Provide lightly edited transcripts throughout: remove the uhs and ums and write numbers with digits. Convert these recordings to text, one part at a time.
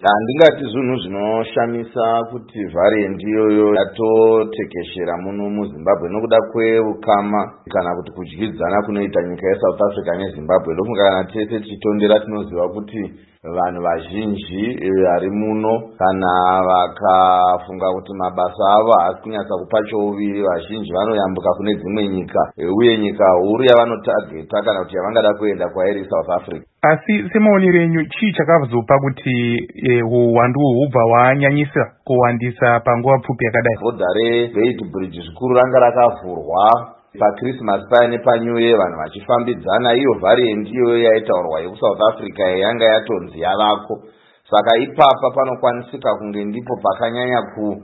Handingati zvinhu zvinoshamisa kuti variant iyoyo yatotekeshera muno muZimbabwe nokuda kweukama kana kuti kudyidzana kunoita nyika yeSouth Africa neZimbabwe. Ndofunga kana tese tichitondera tinoziva kuti vanhu vazhinji vari muno kana vakafunga kuti mabasa avo haasi kunyatsa kupa chouviri, vazhinji vanoyambuka kune dzimwe nyika, uye nyika huru yavanotageta kana kuti yavangada kuenda kwairi South Africa. Asi semaonero enyu chii chakazopa kuti uwandu hubva hwanyanyisa kuwandisa panguva pfupi yakadai? Bhodha reBeit Bridge zvikuru ranga rakavhurwa paChristmas paine paNew Year vanhu vachifambidzana. Iyo variant iyoyo yaitaurwa yekuSouth Africa yanga yatonzi yavako. Saka ipapa panokwanisika kunge ndipo pakanyanya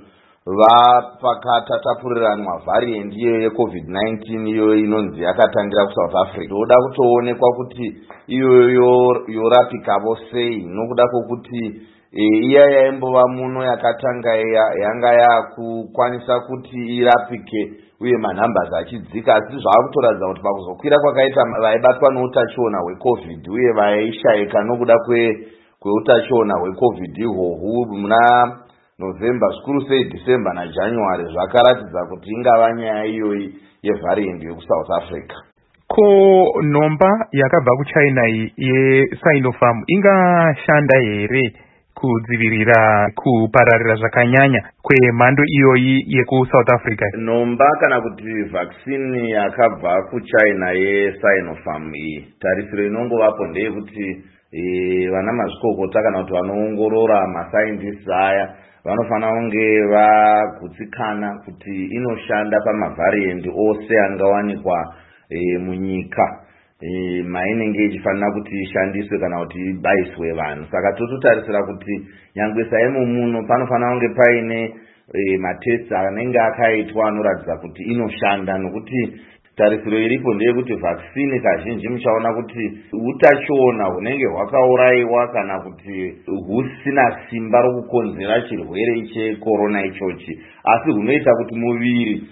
kuva pakatatapuriranwa variant iyoyo yeCovid-19 iyoyo inonzi yakatangira kuSouth Africa. Ndoda kutoonekwa kuti iyoyo yorapikavo sei, nokuda kwokuti iya yaimbova muno yakatanga yanga yakukwanisa kuti irapike uye manhambasi achidzika, asi zvaakutoratidza kuti pakuzokwira kwakaita vaibatwa neutachiona hweCovid uye vaishayika nokuda kweutachiona hweCovid ihwohwu muna November zvikuru sei December naJanuary zvakaratidza kuti ingava nyaya iyoyi yevariant yekuSouth Africa. Ko nhomba yakabva kuChina yeSinopharm ingashanda here kudzivirira kupararira zvakanyanya kwemhando iyoyi yekuSouth Africa? Nhomba kana kuti vaccine yakabva kuChina yeSinopharm iyi, tarisiro inongovapo ndeyekuti vana mazvikokota kana kuti vanoongorora mascientists aya vanofana kunge vagutsikana kuti inoshanda pamavariant ose angawanikwa munyika mainenge ichifanira kuti ishandiswe kana kuti ibaiswe vanhu. Saka tototarisira kuti nyangwe saimo muno panofanira kunge paine matests anenge akaitwa anoratidza kuti inoshanda, nokuti tarisiro iripo ndeyekuti vaccine kazhinji muchaona kuti utachiona hunenge hwakaurayiwa kana kuti husina simba rokukonzera chirwere checorona ichochi, asi hunoita kuti muviri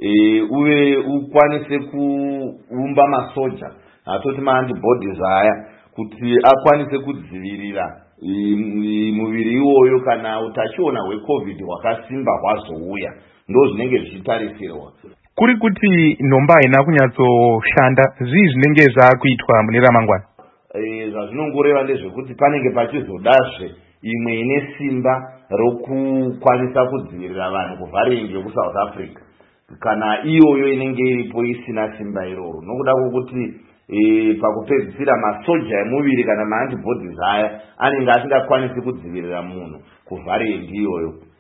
uve ukwanise kuumba masoja, atoti maantibodies aya, kuti akwanise kudzivirira muviri iwoyo kana utachiona hweCovid hwakasimba hwazouya. Ndo zvinenge zvichitarisirwa. Kuri kuti nhomba haina kunyatsoshanda, zvii zvinenge zvakuitwa mune ramangwana? Zvazvinongoreva ndezvekuti panenge pachizodazve imwe ine simba rokukwanisa kudzivirira vanhu kuvariant yekuSouth Africa, kana iyoyo inenge iripo isina simba iroro, nokuda kwokuti pakupedzisira masoja emuviri kana maantibodies aya anenge asingakwanisi kudzivirira munhu kuvariant iyoyo.